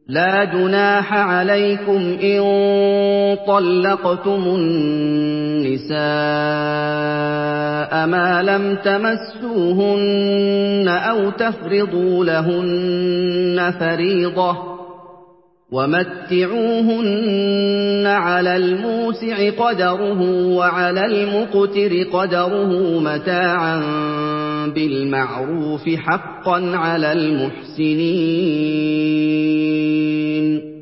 لَّا جُنَاحَ عَلَيْكُمْ إِن طَلَّقْتُمُ النِّسَاءَ مَا لَمْ تَمَسُّوهُنَّ أَوْ تَفْرِضُوا لَهُنَّ فَرِيضَةً ۚ وَمَتِّعُوهُنَّ عَلَى الْمُوسِعِ قَدَرُهُ وَعَلَى الْمُقْتِرِ قَدَرُهُ مَتَاعًا بِالْمَعْرُوفِ ۖ حَقًّا عَلَى الْمُحْسِنِينَ